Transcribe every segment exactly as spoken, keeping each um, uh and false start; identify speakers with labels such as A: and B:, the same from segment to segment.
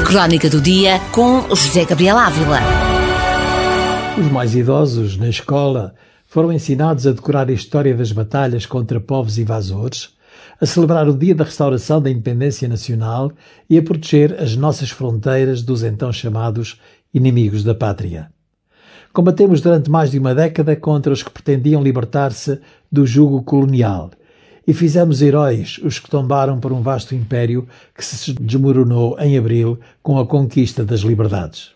A: Crónica do Dia com José Gabriel Ávila.
B: Os mais idosos, na escola, foram ensinados a decorar a história das batalhas contra povos invasores, a celebrar o Dia da Restauração da Independência Nacional e a proteger as nossas fronteiras dos então chamados inimigos da pátria. Combatemos durante mais de uma década contra os que pretendiam libertar-se do jugo colonial e fizemos heróis os que tombaram por um vasto império que se desmoronou em abril com a conquista das liberdades.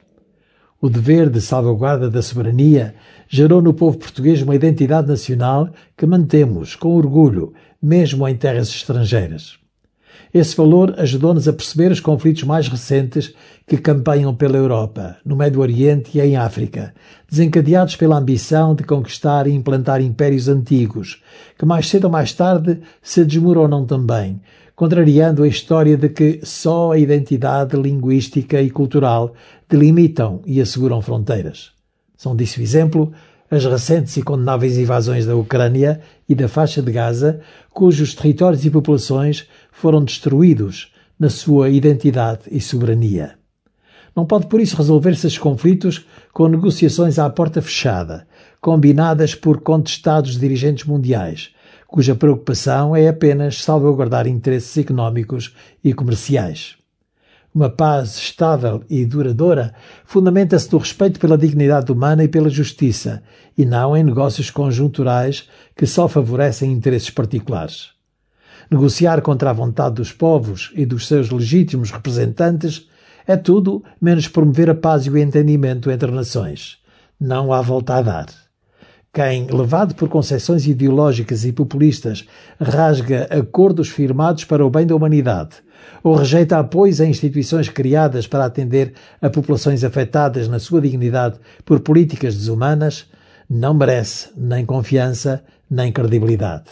B: O dever de salvaguarda da soberania gerou no povo português uma identidade nacional que mantemos com orgulho, mesmo em terras estrangeiras. Esse valor ajudou-nos a perceber os conflitos mais recentes que campanham pela Europa, no Médio Oriente e em África, desencadeados pela ambição de conquistar e implantar impérios antigos, que mais cedo ou mais tarde se desmoronam também, contrariando a história de que só a identidade linguística e cultural delimitam e asseguram fronteiras. São disso exemplo as recentes e condenáveis invasões da Ucrânia e da faixa de Gaza, cujos territórios e populações foram destruídos na sua identidade e soberania. Não pode por isso resolver-se esses conflitos com negociações à porta fechada, combinadas por contestados dirigentes mundiais, cuja preocupação é apenas salvaguardar interesses económicos e comerciais. Uma paz estável e duradoura fundamenta-se no respeito pela dignidade humana e pela justiça, e não em negócios conjunturais que só favorecem interesses particulares. Negociar contra a vontade dos povos e dos seus legítimos representantes é tudo menos promover a paz e o entendimento entre nações. Não há volta a dar. Quem, levado por concepções ideológicas e populistas, rasga acordos firmados para o bem da humanidade, ou rejeita apoios a instituições criadas para atender a populações afetadas na sua dignidade por políticas desumanas, não merece nem confiança nem credibilidade.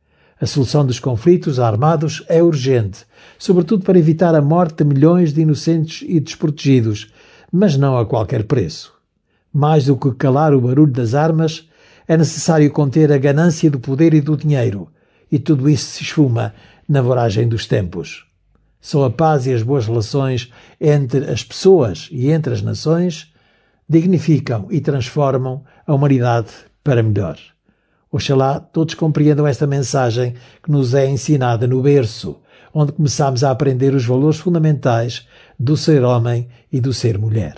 B: A solução dos conflitos armados é urgente, sobretudo para evitar a morte de milhões de inocentes e desprotegidos, mas não a qualquer preço. Mais do que calar o barulho das armas, é necessário conter a ganância do poder e do dinheiro, e tudo isso se esfuma na voragem dos tempos. Só a paz e as boas relações entre as pessoas e entre as nações dignificam e transformam a humanidade para melhor. Oxalá todos compreendam esta mensagem que nos é ensinada no berço, onde começamos a aprender os valores fundamentais do ser homem e do ser mulher.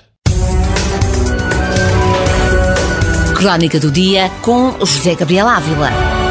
A: Crónica do Dia com José Gabriel Ávila.